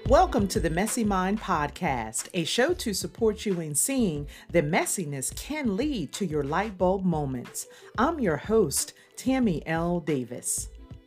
Welcome to the Messy Mind Podcast, a show to support you in seeing that messiness can lead to your light bulb moments. I'm your host, Tammy L. Davis.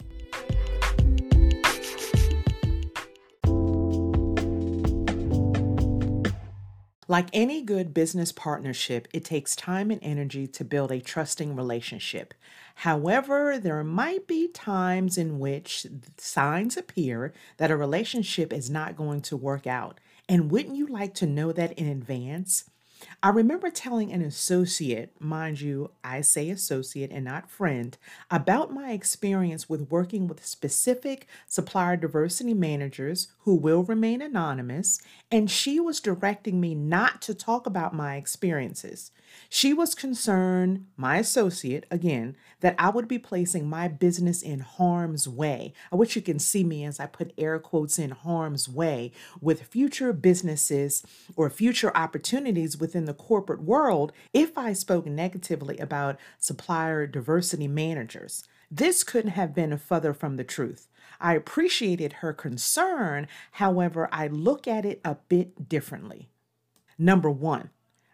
Like any good business partnership, it takes time and energy to build a trusting relationship. However, there might be times in which signs appear that a relationship is not going to work out. And wouldn't you like to know that in advance? I remember telling an associate, mind you, I say associate and not friend, about my experience with working with specific supplier diversity managers who will remain anonymous, and she was directing me not to talk about my experiences. She was concerned, my associate, again, that I would be placing my business in harm's way. I wish you can see me as I put air quotes in harm's way with future businesses or future opportunities within the corporate world if I spoke negatively about supplier diversity managers. This couldn't have been further from the truth. I appreciated her concern, however, I look at it a bit differently. Number one,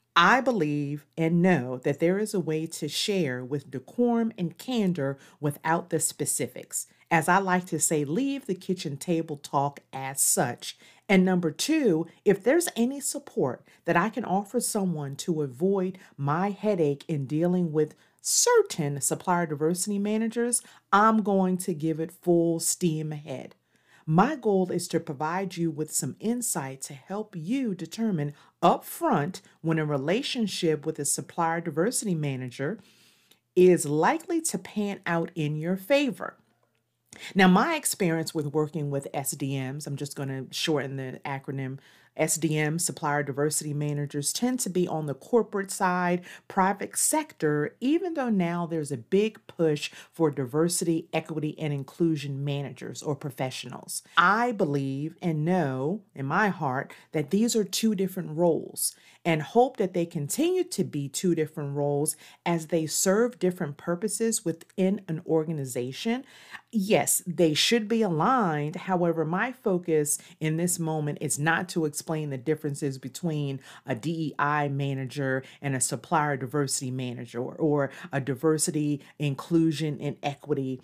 I believe and know that there is a way to share with decorum and candor without the specifics. As I like to say, leave the kitchen table talk as such. And number two, if there's any support that I can offer someone to avoid my headache in dealing with certain supplier diversity managers, I'm going to give it full steam ahead. My goal is to provide you with some insight to help you determine upfront when a relationship with a supplier diversity manager is likely to pan out in your favor. Now, my experience with working with SDMs, I'm just going to shorten the acronym. SDM, supplier diversity managers, tend to be on the corporate side, private sector, even though now there's a big push for diversity, equity, and inclusion managers or professionals. I believe and know in my heart that these are two different roles and hope that they continue to be two different roles as they serve different purposes within an organization. Yes, they should be aligned. However, my focus in this moment is not to explain the differences between a DEI manager and a supplier diversity manager or a diversity, inclusion, and equity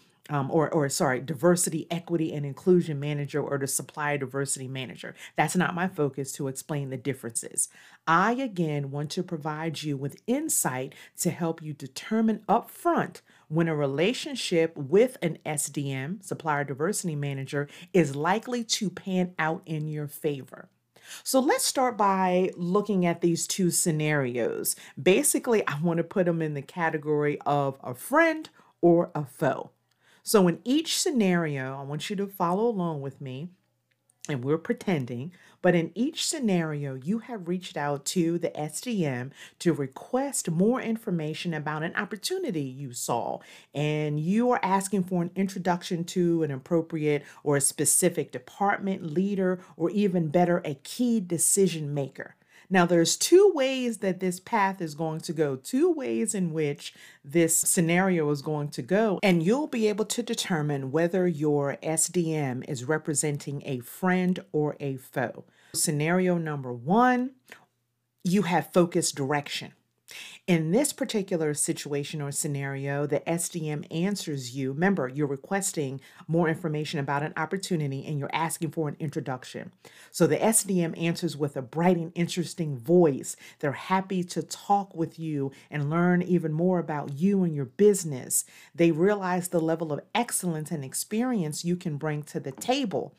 diversity, equity, and inclusion manager or the supplier diversity manager. That's not my focus to explain the differences. I, again, want to provide you with insight to help you determine upfront when a relationship with an SDM, supplier diversity manager, is likely to pan out in your favor. So let's start by looking at these two scenarios. Basically, I want to put them in the category of a friend or a foe. So in each scenario, I want you to follow along with me, and we're pretending, but in each scenario, you have reached out to the SDM to request more information about an opportunity you saw, and you are asking for an introduction to an appropriate or a specific department leader, or even better, a key decision maker. Now, there's two ways that this path is going to go, two ways in which this scenario is going to go, and you'll be able to determine whether your SDM is representing a friend or a foe. Scenario number one, you have focused direction. In this particular situation or scenario, the SDM answers you. Remember, you're requesting more information about an opportunity and you're asking for an introduction. So the SDM answers with a bright and interesting voice. They're happy to talk with you and learn even more about you and your business. They realize the level of excellence and experience you can bring to the table.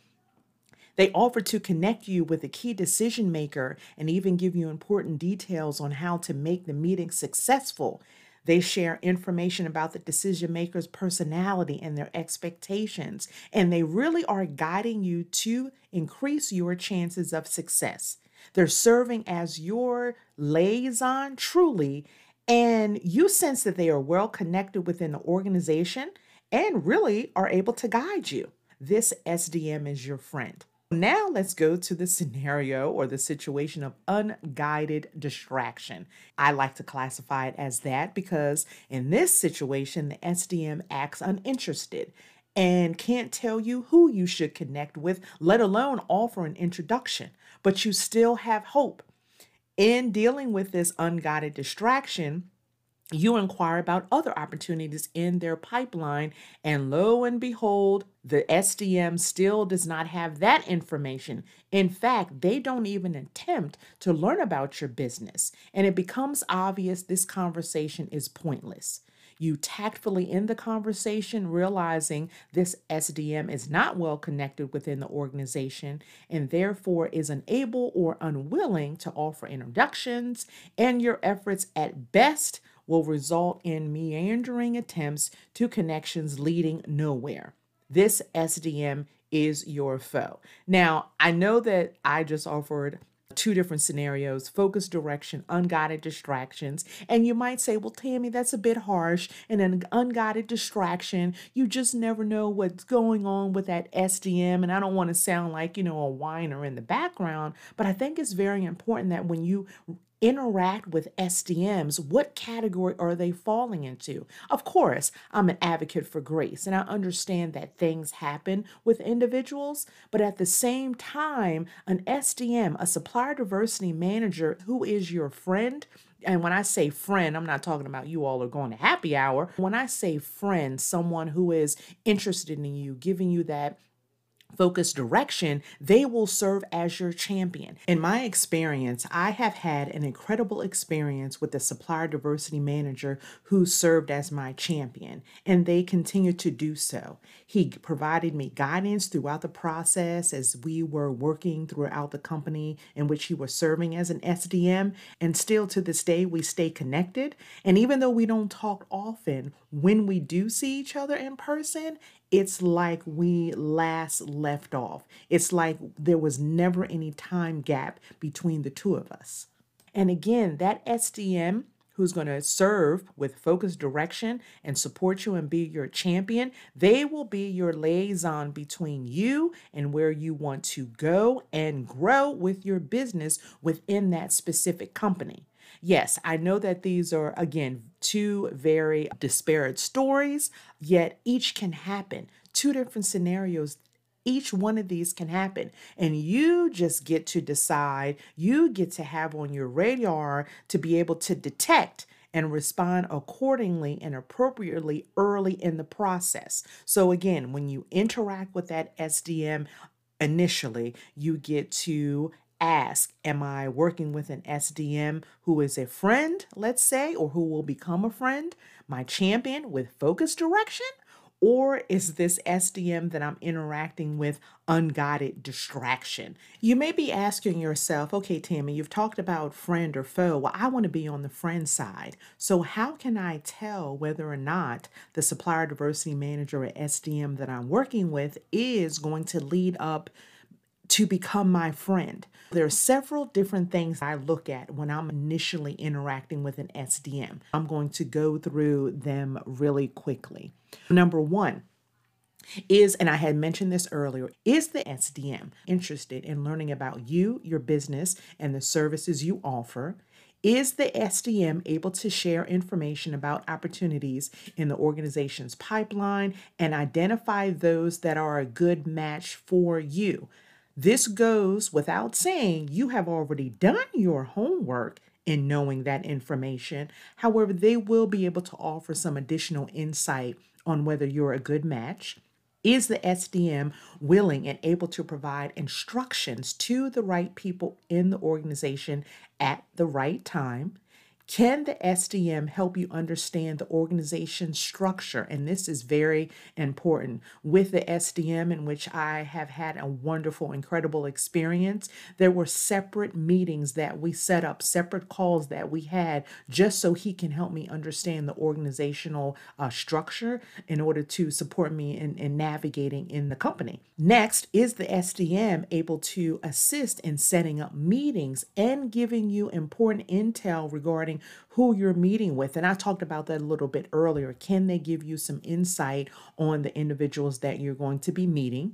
They offer to connect you with a key decision maker and even give you important details on how to make the meeting successful. They share information about the decision maker's personality and their expectations, and they really are guiding you to increase your chances of success. They're serving as your liaison, truly, and you sense that they are well connected within the organization and really are able to guide you. This SDM is your friend. Now let's go to the scenario or the situation of unguided distraction. I like to classify it as that because in this situation, the SDM acts uninterested and can't tell you who you should connect with, let alone offer an introduction, but you still have hope. In dealing with this unguided distraction, you inquire about other opportunities in their pipeline, and lo and behold, the SDM still does not have that information. In fact, they don't even attempt to learn about your business, and it becomes obvious this conversation is pointless. You tactfully end the conversation, realizing this SDM is not well connected within the organization and therefore is unable or unwilling to offer introductions, and your efforts at best will result in meandering attempts to connections leading nowhere. This SDM is your foe. Now, I know that I just offered two different scenarios: focus direction, unguided distractions. And you might say, well, Tammy, that's a bit harsh. And an unguided distraction, you just never know what's going on with that SDM. And I don't want to sound like, a whiner in the background, but I think it's very important that when you interact with SDMs, what category are they falling into? Of course, I'm an advocate for grace, and I understand that things happen with individuals, but at the same time, an SDM, a supplier diversity manager who is your friend, and when I say friend, I'm not talking about you all are going to happy hour. When I say friend, someone who is interested in you, giving you that focused direction, they will serve as your champion. In my experience, I have had an incredible experience with the supplier diversity manager who served as my champion, and they continue to do so. He provided me guidance throughout the process as we were working throughout the company in which he was serving as an SDM, and still to this day, we stay connected. And even though we don't talk often, when we do see each other in person, it's like we last left off. It's like there was never any time gap between the two of us. And again, that SDM who's going to serve with focused direction and support you and be your champion, they will be your liaison between you and where you want to go and grow with your business within that specific company. Yes, I know that these are, again, two very disparate stories, yet each can happen. Two different scenarios, each one of these can happen. And you just get to decide, you get to have on your radar to be able to detect and respond accordingly and appropriately early in the process. So again, when you interact with that SDM initially, you get to ask, am I working with an SDM who is a friend, let's say, or who will become a friend, my champion with focused direction? Or is this SDM that I'm interacting with unguided distraction? You may be asking yourself, okay, Tammy, you've talked about friend or foe. Well, I want to be on the friend side. So how can I tell whether or not the supplier diversity manager or SDM that I'm working with is going to lead up to become my friend? There are several different things I look at when I'm initially interacting with an SDM. I'm going to go through them really quickly. Number one is, and I had mentioned this earlier, is the SDM interested in learning about you, your business, and the services you offer? Is the SDM able to share information about opportunities in the organization's pipeline and identify those that are a good match for you? This goes without saying, you have already done your homework in knowing that information. However, they will be able to offer some additional insight on whether you're a good match. Is the SDM willing and able to provide instructions to the right people in the organization at the right time? Can the SDM help you understand the organization structure? And this is very important. With the SDM, in which I have had a wonderful, incredible experience, there were separate meetings that we set up, separate calls that we had, just so he can help me understand the organizational structure in order to support me in navigating in the company. Next, is the SDM able to assist in setting up meetings and giving you important intel regarding who you're meeting with? And I talked about that a little bit earlier. Can they give you some insight on the individuals that you're going to be meeting?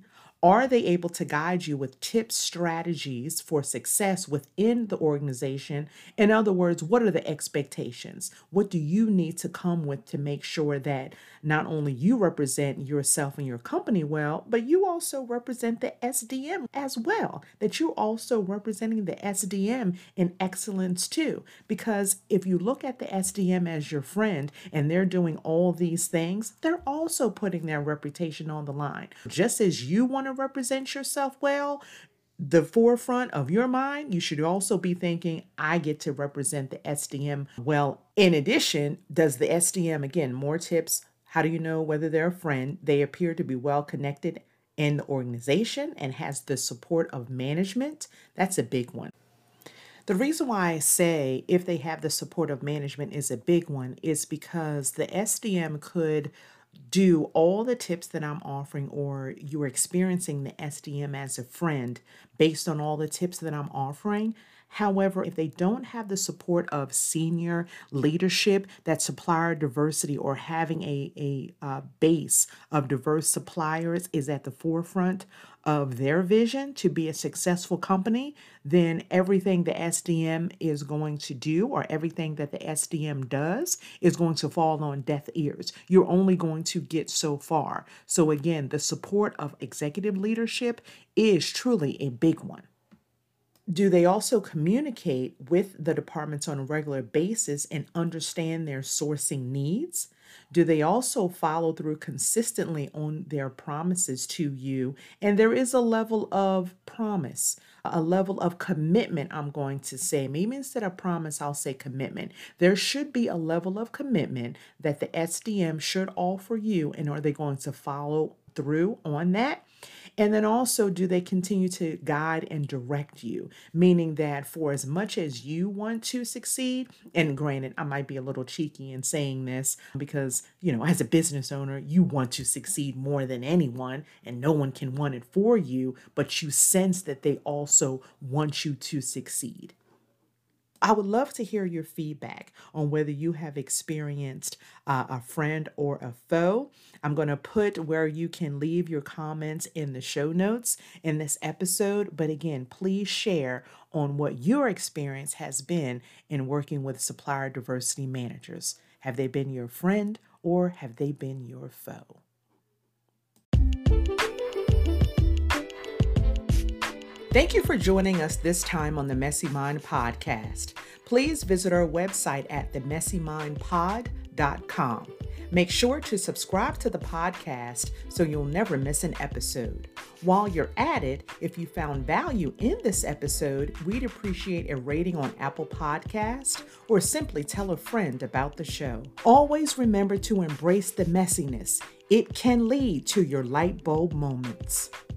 Are they able to guide you with tips, strategies for success within the organization? In other words, what are the expectations? What do you need to come with to make sure that not only you represent yourself and your company well, but you also represent the SDM as well, that you're also representing the SDM in excellence too? Because if you look at the SDM as your friend and they're doing all these things, they're also putting their reputation on the line. Just as you want to represent yourself well, the forefront of your mind, you should also be thinking, I get to represent the SDM well. In addition, does the SDM, again, more tips. How do you know whether they're a friend? They appear to be well connected in the organization and has the support of management. That's a big one. The reason why I say if they have the support of management is a big one is because the SDM could do all the tips that I'm offering, or you're experiencing the SDM as a friend based on all the tips that I'm offering. However, if they don't have the support of senior leadership, that supplier diversity or having a base of diverse suppliers is at the forefront of their vision to be a successful company, then everything the SDM is going to do or everything that the SDM does is going to fall on deaf ears. You're only going to get so far. So again, the support of executive leadership is truly a big one. Do they also communicate with the departments on a regular basis and understand their sourcing needs? Do they also follow through consistently on their promises to you? And there is a level of promise, a level of commitment, I'm going to say. Maybe instead of promise, I'll say commitment. There should be a level of commitment that the SDM should offer you, and are they going to follow through on that? And then also, do they continue to guide and direct you? Meaning that for as much as you want to succeed, and granted, I might be a little cheeky in saying this because, as a business owner, you want to succeed more than anyone and no one can want it for you, but you sense that they also want you to succeed. I would love to hear your feedback on whether you have experienced a friend or a foe. I'm going to put where you can leave your comments in the show notes in this episode. But again, please share on what your experience has been in working with supplier diversity managers. Have they been your friend or have they been your foe? Thank you for joining us this time on the Messy Mind Podcast. Please visit our website at themessymindpod.com. Make sure to subscribe to the podcast so you'll never miss an episode. While you're at it, if you found value in this episode, we'd appreciate a rating on Apple Podcast or simply tell a friend about the show. Always remember to embrace the messiness. It can lead to your light bulb moments.